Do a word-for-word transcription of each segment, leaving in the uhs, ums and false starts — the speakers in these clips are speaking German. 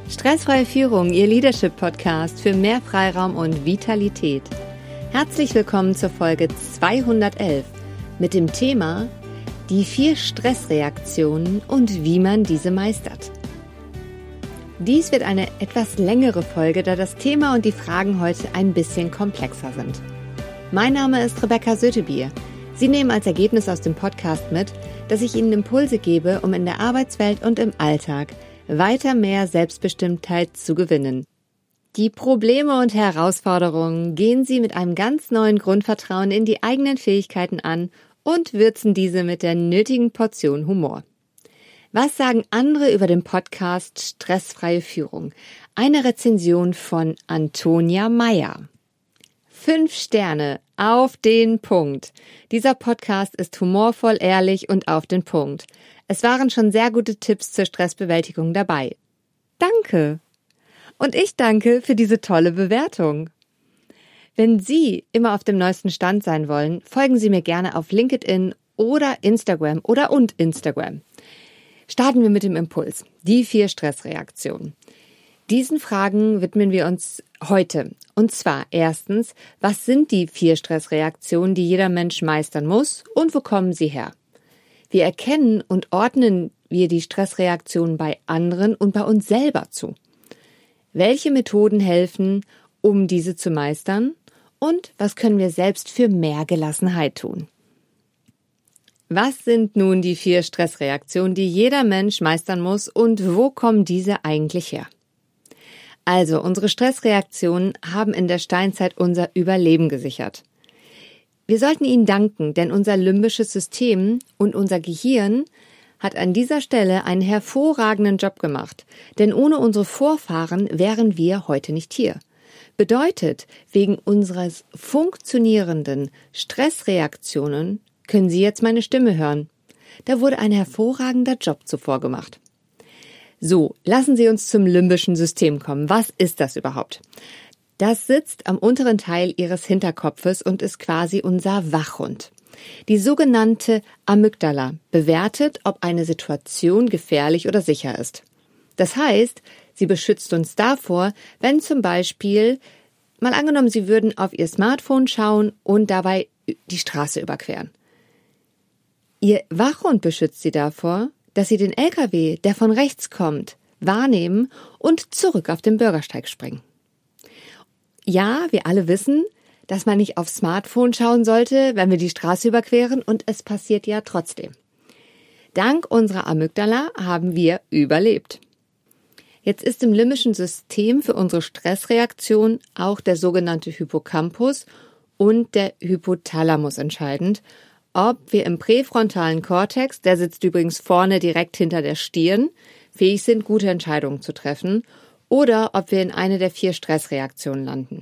Stressfreie Führung, Ihr Leadership-Podcast für mehr Freiraum und Vitalität. Herzlich willkommen zur Folge zweihundertelf mit dem Thema die vier Stressreaktionen und wie man diese meistert. Dies wird eine etwas längere Folge, da das Thema und die Fragen heute ein bisschen komplexer sind. Mein Name ist Rebecca Sötebier. Sie nehmen als Ergebnis aus dem Podcast mit, dass ich Ihnen Impulse gebe, um in der Arbeitswelt und im Alltag weiter mehr Selbstbestimmtheit zu gewinnen. Die Probleme und Herausforderungen gehen Sie mit einem ganz neuen Grundvertrauen in die eigenen Fähigkeiten an und würzen diese mit der nötigen Portion Humor. Was sagen andere über den Podcast Stressfreie Führung? Eine Rezension von Antonia Meyer. Fünf Sterne auf den Punkt. Dieser Podcast ist humorvoll, ehrlich und auf den Punkt. Es waren schon sehr gute Tipps zur Stressbewältigung dabei. Danke! Und ich danke für diese tolle Bewertung. Wenn Sie immer auf dem neuesten Stand sein wollen, folgen Sie mir gerne auf LinkedIn oder Instagram oder und Instagram. Starten wir mit dem Impuls. Die vier Stressreaktionen. Diesen Fragen widmen wir uns heute. Und zwar erstens, was sind die vier Stressreaktionen, die jeder Mensch meistern muss und wo kommen sie her? Wie erkennen und ordnen wir die Stressreaktionen bei anderen und bei uns selber zu? Welche Methoden helfen, um diese zu meistern? Und was können wir selbst für mehr Gelassenheit tun? Was sind nun die vier Stressreaktionen, die jeder Mensch meistern muss und wo kommen diese eigentlich her? Also, unsere Stressreaktionen haben in der Steinzeit unser Überleben gesichert. Wir sollten ihnen danken, denn unser limbisches System und unser Gehirn hat an dieser Stelle einen hervorragenden Job gemacht, denn ohne unsere Vorfahren wären wir heute nicht hier. Bedeutet, wegen unseres funktionierenden Stressreaktionen können Sie jetzt meine Stimme hören. Da wurde ein hervorragender Job zuvor gemacht. So, lassen Sie uns zum limbischen System kommen. Was ist das überhaupt? Das sitzt am unteren Teil Ihres Hinterkopfes und ist quasi unser Wachhund. Die sogenannte Amygdala bewertet, ob eine Situation gefährlich oder sicher ist. Das heißt, sie beschützt uns davor, wenn zum Beispiel, mal angenommen, Sie würden auf Ihr Smartphone schauen und dabei die Straße überqueren. Ihr Wachhund beschützt Sie davor, dass Sie den L K W, der von rechts kommt, wahrnehmen und zurück auf den Bürgersteig springen. Ja, wir alle wissen, dass man nicht aufs Smartphone schauen sollte, wenn wir die Straße überqueren, und es passiert ja trotzdem. Dank unserer Amygdala haben wir überlebt. Jetzt ist im limbischen System für unsere Stressreaktion auch der sogenannte Hippocampus und der Hypothalamus entscheidend, ob wir im präfrontalen Kortex, der sitzt übrigens vorne direkt hinter der Stirn, fähig sind, gute Entscheidungen zu treffen, oder ob wir in eine der vier Stressreaktionen landen.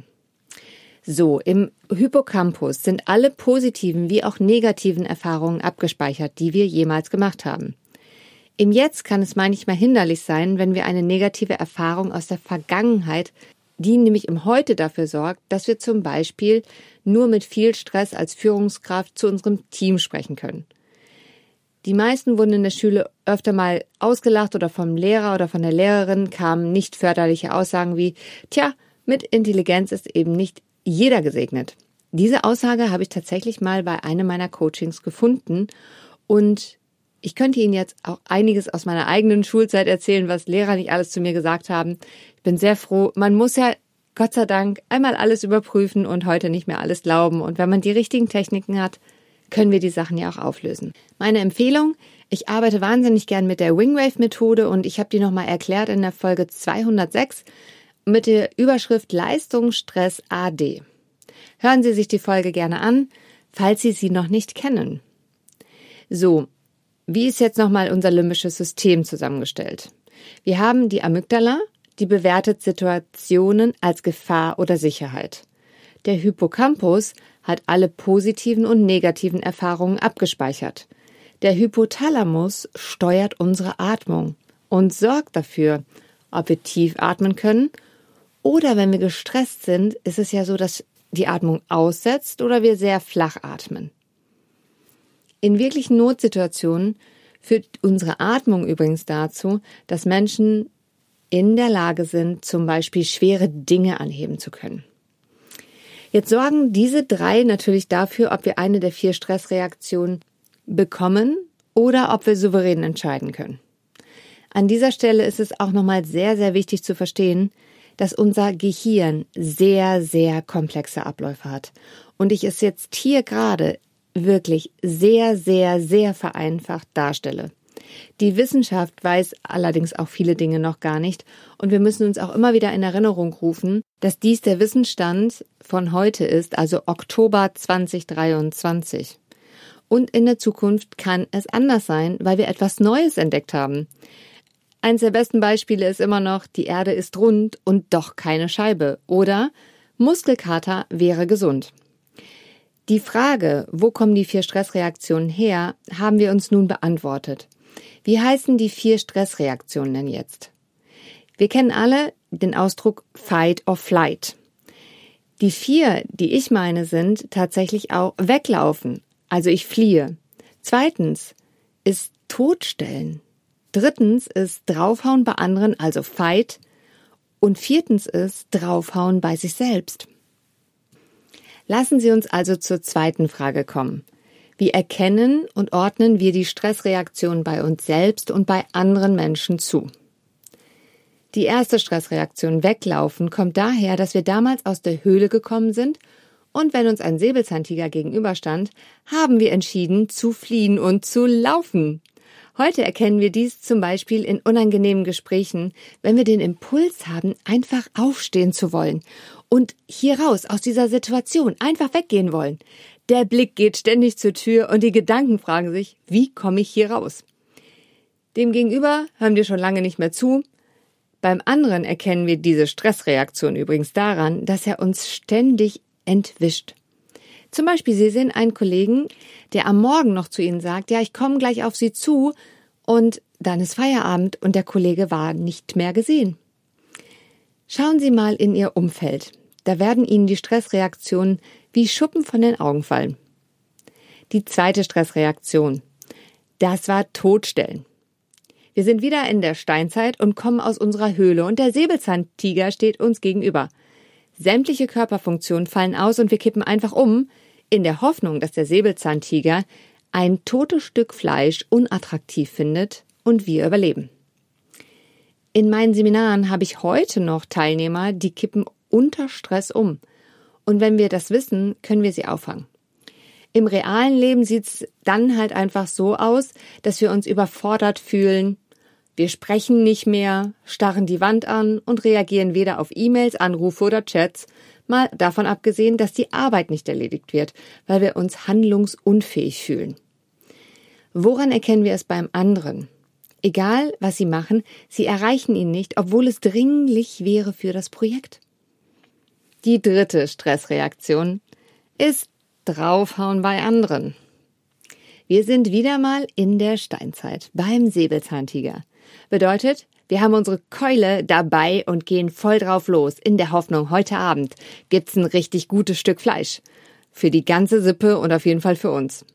So, im Hippocampus sind alle positiven wie auch negativen Erfahrungen abgespeichert, die wir jemals gemacht haben. Im Jetzt kann es manchmal hinderlich sein, wenn wir eine negative Erfahrung aus der Vergangenheit, die nämlich im Heute dafür sorgt, dass wir zum Beispiel nur mit viel Stress als Führungskraft zu unserem Team sprechen können. Die meisten wurden in der Schule öfter mal ausgelacht oder vom Lehrer oder von der Lehrerin kamen nicht förderliche Aussagen wie, tja, mit Intelligenz ist eben nicht jeder gesegnet. Diese Aussage habe ich tatsächlich mal bei einem meiner Coachings gefunden und ich könnte Ihnen jetzt auch einiges aus meiner eigenen Schulzeit erzählen, was Lehrer nicht alles zu mir gesagt haben. Ich bin sehr froh. Man muss ja, Gott sei Dank, einmal alles überprüfen und heute nicht mehr alles glauben. Und wenn man die richtigen Techniken hat, können wir die Sachen ja auch auflösen. Meine Empfehlung, ich arbeite wahnsinnig gern mit der Wingwave-Methode und ich habe die nochmal erklärt in der Folge zweihundertsechs mit der Überschrift Leistungsstress A D. Hören Sie sich die Folge gerne an, falls Sie sie noch nicht kennen. So, wie ist jetzt nochmal unser limbisches System zusammengestellt? Wir haben die Amygdala, die bewertet Situationen als Gefahr oder Sicherheit. Der Hippocampus hat alle positiven und negativen Erfahrungen abgespeichert. Der Hypothalamus steuert unsere Atmung und sorgt dafür, ob wir tief atmen können oder wenn wir gestresst sind, ist es ja so, dass die Atmung aussetzt oder wir sehr flach atmen. In wirklichen Notsituationen führt unsere Atmung übrigens dazu, dass Menschen in der Lage sind, zum Beispiel schwere Dinge anheben zu können. Jetzt sorgen diese drei natürlich dafür, ob wir eine der vier Stressreaktionen bekommen oder ob wir souverän entscheiden können. An dieser Stelle ist es auch nochmal sehr, sehr wichtig zu verstehen, dass unser Gehirn sehr, sehr komplexe Abläufe hat. Und ich es jetzt hier gerade wirklich sehr, sehr, sehr vereinfacht darstelle. Die Wissenschaft weiß allerdings auch viele Dinge noch gar nicht und wir müssen uns auch immer wieder in Erinnerung rufen, dass dies der Wissensstand von heute ist, also Oktober zwanzig dreiundzwanzig. Und in der Zukunft kann es anders sein, weil wir etwas Neues entdeckt haben. Eines der besten Beispiele ist immer noch, die Erde ist rund und doch keine Scheibe. Oder Muskelkater wäre gesund. Die Frage, wo kommen die vier Stressreaktionen her, haben wir uns nun beantwortet. Wie heißen die vier Stressreaktionen denn jetzt? Wir kennen alle den Ausdruck Fight or Flight. Die vier, die ich meine, sind tatsächlich auch weglaufen, also ich fliehe. Zweitens ist totstellen. Drittens ist draufhauen bei anderen, also Fight. Und viertens ist draufhauen bei sich selbst. Lassen Sie uns also zur zweiten Frage kommen. Wie erkennen und ordnen wir die Stressreaktionen bei uns selbst und bei anderen Menschen zu? Die erste Stressreaktion, weglaufen, kommt daher, dass wir damals aus der Höhle gekommen sind und wenn uns ein Säbelzahntiger gegenüberstand, haben wir entschieden, zu fliehen und zu laufen. Heute erkennen wir dies zum Beispiel in unangenehmen Gesprächen, wenn wir den Impuls haben, einfach aufstehen zu wollen und hier raus aus dieser Situation einfach weggehen wollen. Der Blick geht ständig zur Tür und die Gedanken fragen sich, wie komme ich hier raus? Demgegenüber hören wir schon lange nicht mehr zu. Beim anderen erkennen wir diese Stressreaktion übrigens daran, dass er uns ständig entwischt. Zum Beispiel, Sie sehen einen Kollegen, der am Morgen noch zu Ihnen sagt, ja, ich komme gleich auf Sie zu und dann ist Feierabend und der Kollege war nicht mehr gesehen. Schauen Sie mal in Ihr Umfeld. Da werden Ihnen die Stressreaktionen wie Schuppen von den Augen fallen. Die zweite Stressreaktion, das war Totstellen. Wir sind wieder in der Steinzeit und kommen aus unserer Höhle und der Säbelzahntiger steht uns gegenüber. Sämtliche Körperfunktionen fallen aus und wir kippen einfach um, in der Hoffnung, dass der Säbelzahntiger ein totes Stück Fleisch unattraktiv findet und wir überleben. In meinen Seminaren habe ich heute noch Teilnehmer, die kippen unter Stress um. Und wenn wir das wissen, können wir sie auffangen. Im realen Leben sieht es dann halt einfach so aus, dass wir uns überfordert fühlen. Wir sprechen nicht mehr, starren die Wand an und reagieren weder auf E-Mails, Anrufe oder Chats, mal davon abgesehen, dass die Arbeit nicht erledigt wird, weil wir uns handlungsunfähig fühlen. Woran erkennen wir es beim anderen? Egal, was sie machen, sie erreichen ihn nicht, obwohl es dringlich wäre für das Projekt. Die dritte Stressreaktion ist draufhauen bei anderen. Wir sind wieder mal in der Steinzeit beim Säbelzahntiger. Bedeutet, wir haben unsere Keule dabei und gehen voll drauf los, in der Hoffnung, heute Abend gibt's ein richtig gutes Stück Fleisch. Für die ganze Sippe und auf jeden Fall für uns.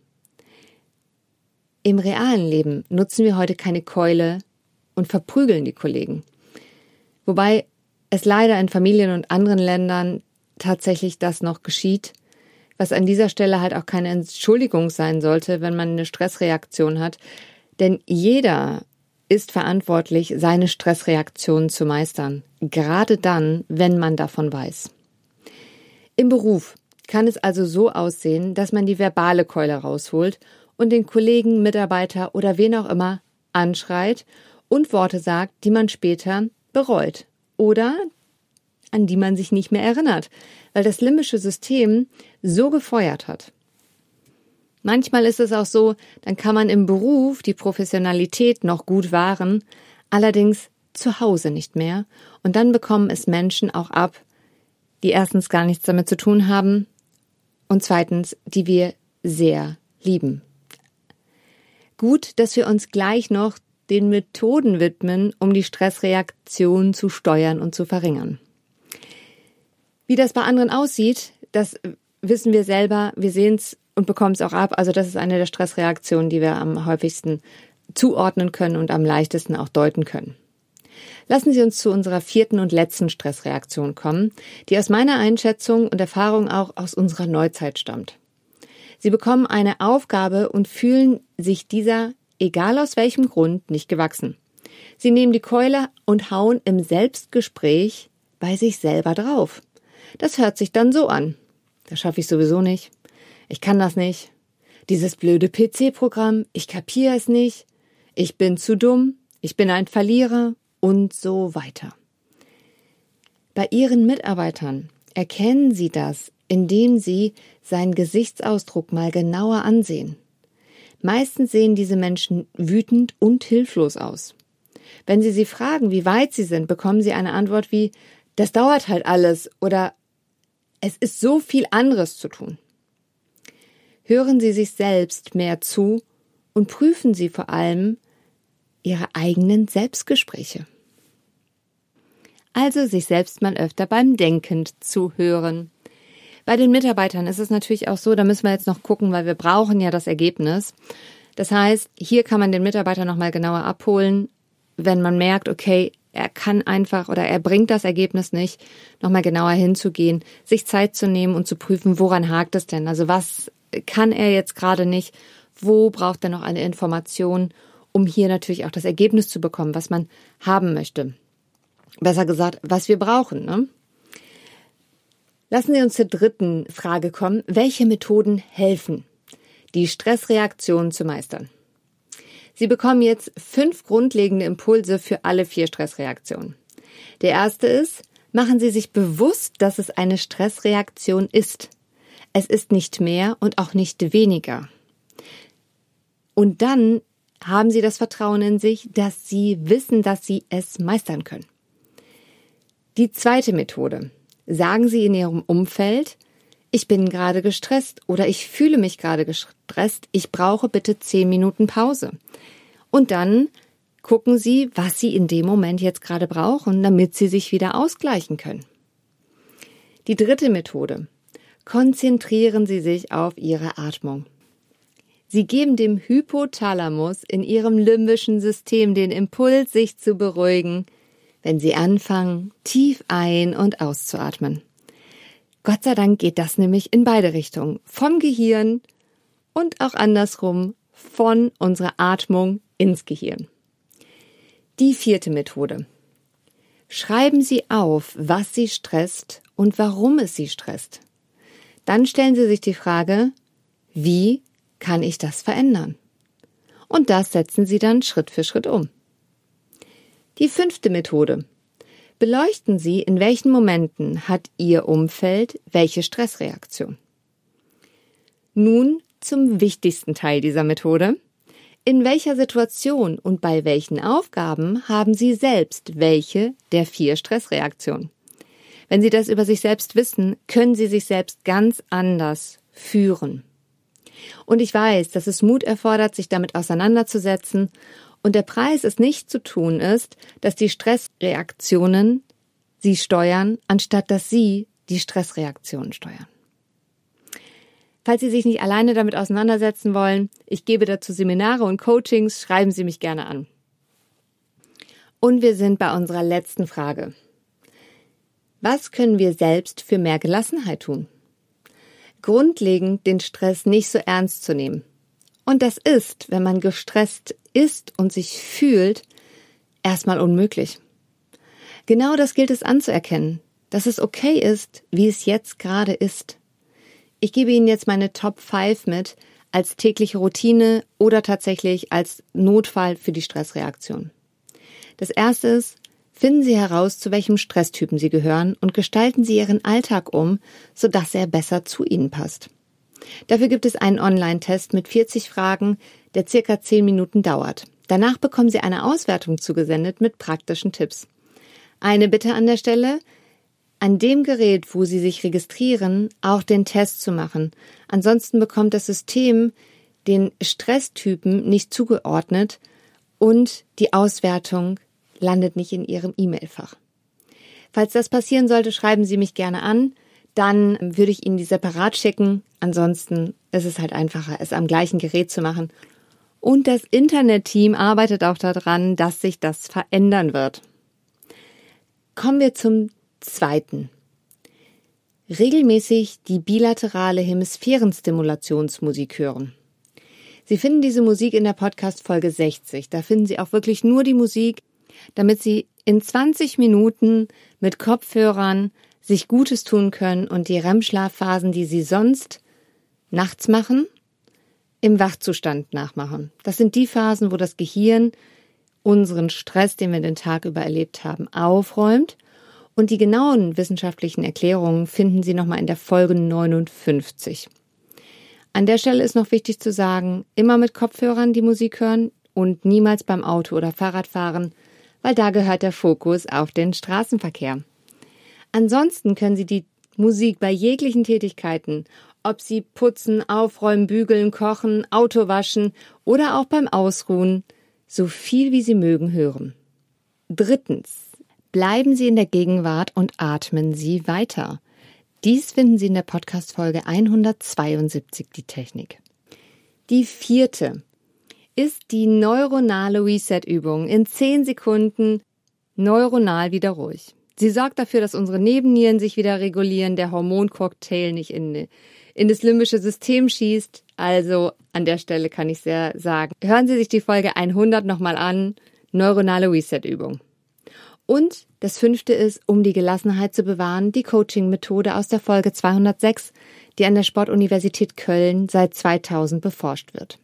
Im realen Leben nutzen wir heute keine Keule und verprügeln die Kollegen. Wobei es leider in Familien und anderen Ländern tatsächlich das noch geschieht, was an dieser Stelle halt auch keine Entschuldigung sein sollte, wenn man eine Stressreaktion hat. Denn jeder ist verantwortlich, seine Stressreaktionen zu meistern. Gerade dann, wenn man davon weiß. Im Beruf kann es also so aussehen, dass man die verbale Keule rausholt und den Kollegen, Mitarbeiter oder wen auch immer anschreit und Worte sagt, die man später bereut oder an die man sich nicht mehr erinnert, weil das limbische System so gefeuert hat. Manchmal ist es auch so, dann kann man im Beruf die Professionalität noch gut wahren, allerdings zu Hause nicht mehr. Und dann bekommen es Menschen auch ab, die erstens gar nichts damit zu tun haben und zweitens, die wir sehr lieben. Gut, dass wir uns gleich noch den Methoden widmen, um die Stressreaktion zu steuern und zu verringern. Wie das bei anderen aussieht, das wissen wir selber, wir sehen es und bekommen es auch ab. Also das ist eine der Stressreaktionen, die wir am häufigsten zuordnen können und am leichtesten auch deuten können. Lassen Sie uns zu unserer vierten und letzten Stressreaktion kommen, die aus meiner Einschätzung und Erfahrung auch aus unserer Neuzeit stammt. Sie bekommen eine Aufgabe und fühlen sich dieser, egal aus welchem Grund, nicht gewachsen. Sie nehmen die Keule und hauen im Selbstgespräch bei sich selber drauf. Das hört sich dann so an. Das schaffe ich sowieso nicht. Ich kann das nicht. Dieses blöde P C-Programm, ich kapiere es nicht. Ich bin zu dumm. Ich bin ein Verlierer. Und so weiter. Bei Ihren Mitarbeitern erkennen Sie das, indem Sie seinen Gesichtsausdruck mal genauer ansehen. Meistens sehen diese Menschen wütend und hilflos aus. Wenn Sie sie fragen, wie weit sie sind, bekommen Sie eine Antwort wie, das dauert halt alles oder es ist so viel anderes zu tun. Hören Sie sich selbst mehr zu und prüfen Sie vor allem Ihre eigenen Selbstgespräche. Also sich selbst mal öfter beim Denken zuhören. Bei den Mitarbeitern ist es natürlich auch so, da müssen wir jetzt noch gucken, weil wir brauchen ja das Ergebnis. Das heißt, hier kann man den Mitarbeiter nochmal genauer abholen, wenn man merkt, okay, er kann einfach oder er bringt das Ergebnis nicht, nochmal genauer hinzugehen, sich Zeit zu nehmen und zu prüfen, woran hakt es denn? Also was kann er jetzt gerade nicht? Wo braucht er noch eine Information, um hier natürlich auch das Ergebnis zu bekommen, was man haben möchte. Besser gesagt, was wir brauchen, ne? Lassen Sie uns zur dritten Frage kommen. Welche Methoden helfen, die Stressreaktion zu meistern? Sie bekommen jetzt fünf grundlegende Impulse für alle vier Stressreaktionen. Der erste ist, machen Sie sich bewusst, dass es eine Stressreaktion ist. Es ist nicht mehr und auch nicht weniger. Und dann haben Sie das Vertrauen in sich, dass Sie wissen, dass Sie es meistern können. Die zweite Methode. Sagen Sie in Ihrem Umfeld, ich bin gerade gestresst oder ich fühle mich gerade gestresst, ich brauche bitte zehn Minuten Pause. Und dann gucken Sie, was Sie in dem Moment jetzt gerade brauchen, damit Sie sich wieder ausgleichen können. Die dritte Methode. Konzentrieren Sie sich auf Ihre Atmung. Sie geben dem Hypothalamus in Ihrem limbischen System den Impuls, sich zu beruhigen, wenn Sie anfangen, tief ein- und auszuatmen. Gott sei Dank geht das nämlich in beide Richtungen, vom Gehirn und auch andersrum von unserer Atmung ins Gehirn. Die vierte Methode. Schreiben Sie auf, was Sie stresst und warum es Sie stresst. Dann stellen Sie sich die Frage, wie kann ich das verändern? Und das setzen Sie dann Schritt für Schritt um. Die fünfte Methode. Beleuchten Sie, in welchen Momenten hat Ihr Umfeld welche Stressreaktion. Nun zum wichtigsten Teil dieser Methode. In welcher Situation und bei welchen Aufgaben haben Sie selbst welche der vier Stressreaktionen? Wenn Sie das über sich selbst wissen, können Sie sich selbst ganz anders führen. Und ich weiß, dass es Mut erfordert, sich damit auseinanderzusetzen. Und der Preis, es nicht zu tun, ist, dass die Stressreaktionen Sie steuern, anstatt dass Sie die Stressreaktionen steuern. Falls Sie sich nicht alleine damit auseinandersetzen wollen, ich gebe dazu Seminare und Coachings, schreiben Sie mich gerne an. Und wir sind bei unserer letzten Frage. Was können wir selbst für mehr Gelassenheit tun? Grundlegend den Stress nicht so ernst zu nehmen. Und das ist, wenn man gestresst ist und sich fühlt, erstmal unmöglich. Genau das gilt es anzuerkennen, dass es okay ist, wie es jetzt gerade ist. Ich gebe Ihnen jetzt meine Top fünf mit als tägliche Routine oder tatsächlich als Notfall für die Stressreaktion. Das erste ist, finden Sie heraus, zu welchem Stresstypen Sie gehören und gestalten Sie Ihren Alltag um, sodass er besser zu Ihnen passt. Dafür gibt es einen Online-Test mit vierzig Fragen, der circa zehn Minuten dauert. Danach bekommen Sie eine Auswertung zugesendet mit praktischen Tipps. Eine Bitte an der Stelle, an dem Gerät, wo Sie sich registrieren, auch den Test zu machen. Ansonsten bekommt das System den Stresstypen nicht zugeordnet und die Auswertung landet nicht in Ihrem E-Mail-Fach. Falls das passieren sollte, schreiben Sie mich gerne an. Dann würde ich Ihnen die separat schicken. Ansonsten ist es halt einfacher, es am gleichen Gerät zu machen. Und das Internet-Team arbeitet auch daran, dass sich das verändern wird. Kommen wir zum zweiten. Regelmäßig die bilaterale Hemisphärenstimulationsmusik hören. Sie finden diese Musik in der Podcast-Folge sechzig. Da finden Sie auch wirklich nur die Musik, damit Sie in zwanzig Minuten mit Kopfhörern sich Gutes tun können und die R E M-Schlafphasen, die Sie sonst nachts machen, im Wachzustand nachmachen. Das sind die Phasen, wo das Gehirn unseren Stress, den wir den Tag über erlebt haben, aufräumt. Und die genauen wissenschaftlichen Erklärungen finden Sie nochmal in der Folge neunundfünfzig. An der Stelle ist noch wichtig zu sagen, immer mit Kopfhörern die Musik hören und niemals beim Auto- oder Fahrradfahren, weil da gehört der Fokus auf den Straßenverkehr. Ansonsten können Sie die Musik bei jeglichen Tätigkeiten, ob Sie putzen, aufräumen, bügeln, kochen, Auto waschen oder auch beim Ausruhen, so viel wie Sie mögen hören. Drittens. Bleiben Sie in der Gegenwart und atmen Sie weiter. Dies finden Sie in der Podcast-Folge hundertzweiundsiebzig, die Technik. Die vierte ist die neuronale Reset-Übung. In zehn Sekunden neuronal wieder ruhig. Sie sorgt dafür, dass unsere Nebennieren sich wieder regulieren, der Hormoncocktail nicht in, in das limbische System schießt. Also an der Stelle kann ich sehr sagen, hören Sie sich die Folge hundert nochmal an, neuronale Reset-Übung. Und das fünfte ist, um die Gelassenheit zu bewahren, die Coaching-Methode aus der Folge zweihundertsechs, die an der Sportuniversität Köln seit zweitausend beforscht wird.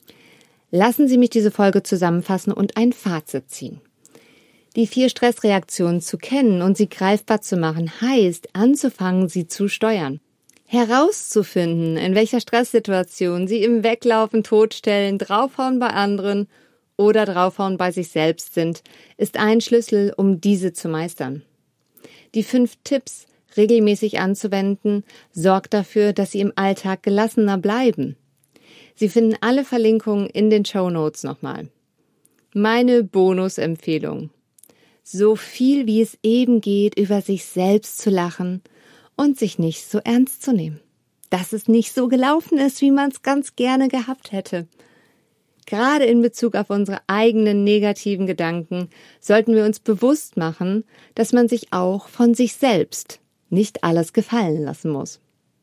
Lassen Sie mich diese Folge zusammenfassen und ein Fazit ziehen. Die vier Stressreaktionen zu kennen und sie greifbar zu machen, heißt, anzufangen, sie zu steuern. Herauszufinden, in welcher Stresssituation Sie im Weglaufen, Totstellen, Draufhauen bei anderen oder Draufhauen bei sich selbst sind, ist ein Schlüssel, um diese zu meistern. Die fünf Tipps regelmäßig anzuwenden, sorgt dafür, dass Sie im Alltag gelassener bleiben. Sie finden alle Verlinkungen in den Shownotes nochmal. Meine Bonusempfehlung. So viel wie es eben geht, über sich selbst zu lachen und sich nicht so ernst zu nehmen. Dass es nicht so gelaufen ist, wie man es ganz gerne gehabt hätte. Gerade in Bezug auf unsere eigenen negativen Gedanken sollten wir uns bewusst machen, dass man sich auch von sich selbst nicht alles gefallen lassen muss.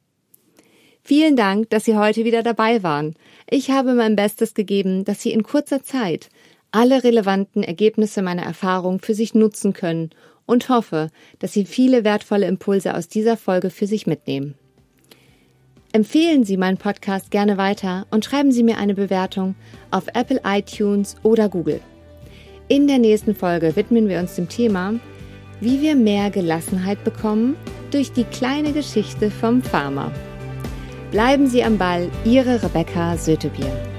Vielen Dank, dass Sie heute wieder dabei waren. Ich habe mein Bestes gegeben, dass Sie in kurzer Zeit alle relevanten Ergebnisse meiner Erfahrung für sich nutzen können und hoffe, dass Sie viele wertvolle Impulse aus dieser Folge für sich mitnehmen. Empfehlen Sie meinen Podcast gerne weiter und schreiben Sie mir eine Bewertung auf Apple iTunes oder Google. In der nächsten Folge widmen wir uns dem Thema, wie wir mehr Gelassenheit bekommen durch die kleine Geschichte vom Farmer. Bleiben Sie am Ball, Ihre Rebecca Sötebier.